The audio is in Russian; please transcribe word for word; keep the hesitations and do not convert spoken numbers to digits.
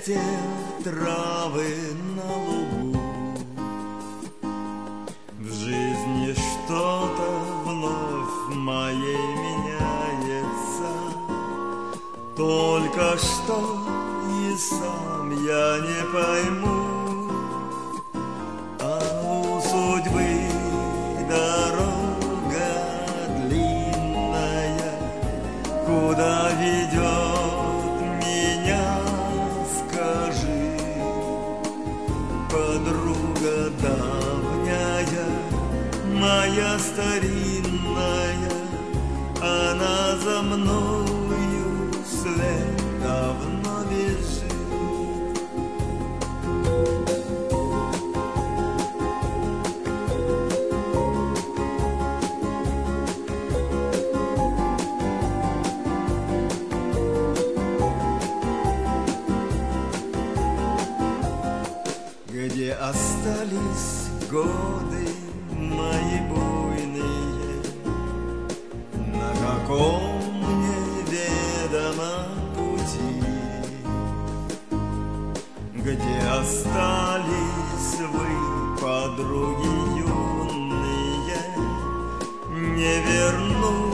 листья травы на лугу. В жизни что-то вновь моей меняется, только что и сам я не пойму. А у судьбы дорога длинная, куда ведет меня, скажи, подруга давняя, моя старинная, она за мною след давно бежит. Где остались годы мои буйные, на каком неведомом пути, где остались вы, подруги юные, не вернусь.